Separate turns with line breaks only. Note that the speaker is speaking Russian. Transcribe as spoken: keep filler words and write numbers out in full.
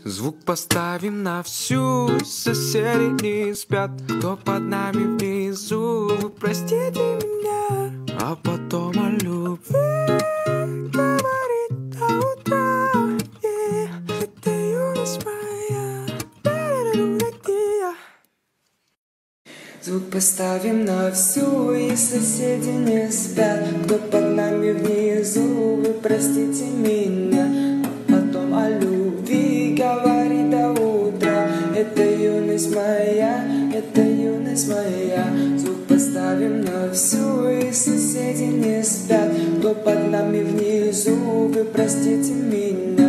Звук поставим на всю, соседи не спят. Кто под нами внизу, вы простите меня. А потом о любви говорит до утра. Yeah, это юность моя. Звук поставим на всю, и соседи не спят. Кто под нами внизу, вы простите меня. А потом о любви говори до утра. Это юность моя, это юность моя. Звук поставим на всю, и соседи не спят. Кто под нами внизу, вы простите меня.